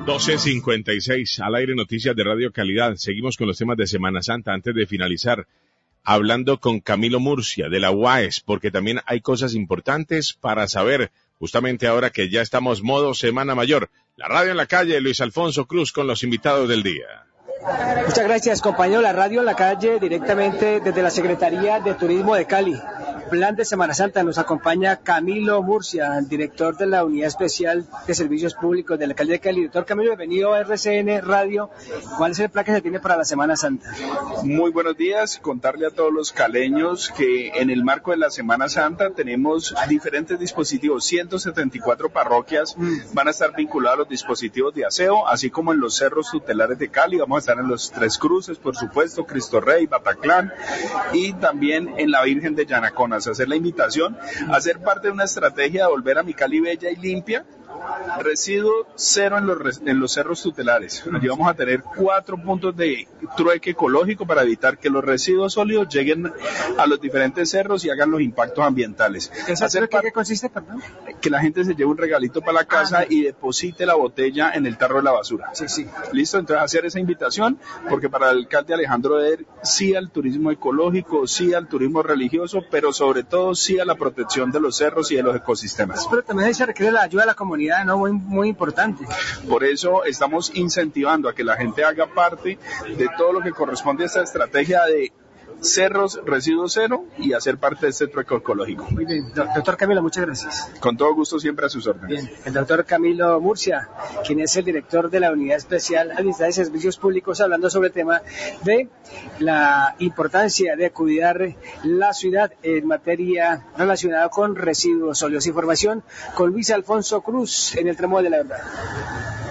12:56, al aire noticias de Radio Calidad. Seguimos con los temas de Semana Santa. Antes de finalizar, hablando con Camilo Murcia de la UAES, porque también hay cosas importantes para saber, justamente ahora que ya estamos modo Semana Mayor. La radio en la calle, Luis Alfonso Cruz con los invitados del día. Muchas gracias, compañero. La radio en la calle, directamente desde la Secretaría de Turismo de Cali. Plan de Semana Santa, nos acompaña Camilo Murcia, director de la Unidad Especial de Servicios Públicos de la Alcaldía de Cali. Doctor Camilo, bienvenido a RCN Radio. ¿Cuál es el plan que se tiene para la Semana Santa? Muy buenos días. Contarle a todos los caleños que en el marco de la Semana Santa tenemos diferentes dispositivos. 174 parroquias van a estar vinculadas a los dispositivos de aseo, así como en los cerros tutelares de Cali. Vamos a estar en los Tres Cruces, por supuesto, Cristo Rey, Bataclán, y también en la Virgen de Yanaconas. Hacer la invitación a ser parte de una estrategia de volver a mi Cali bella y limpia. Residuo cero en los cerros tutelares. Allí vamos a tener 4 puntos de trueque ecológico para evitar que los residuos sólidos lleguen a los diferentes cerros y hagan los impactos ambientales. ¿Qué consiste, perdón? Que la gente se lleve un regalito para la casa y deposite la botella en el tarro de la basura. Sí. ¿Listo? Entonces hacer esa invitación, porque para el alcalde Alejandro Eder, sí al turismo ecológico, sí al turismo religioso, pero sobre todo sí a la protección de los cerros y de los ecosistemas. Pero también se requiere la ayuda de la comunidad, ¿no? Muy importante. Por eso estamos incentivando a que la gente haga parte de todo lo que corresponde a esta estrategia de cerros, residuos cero y hacer parte de este trueque ecológico. Muy bien, doctor Camilo, muchas gracias. Con todo gusto, siempre a sus órdenes. Bien, el doctor Camilo Murcia, quien es el director de la Unidad Especial Administrativa de Servicios Públicos, hablando sobre el tema de la importancia de cuidar la ciudad en materia relacionada con residuos sólidos. Información con Luis Alfonso Cruz en el Tramo de la Verdad.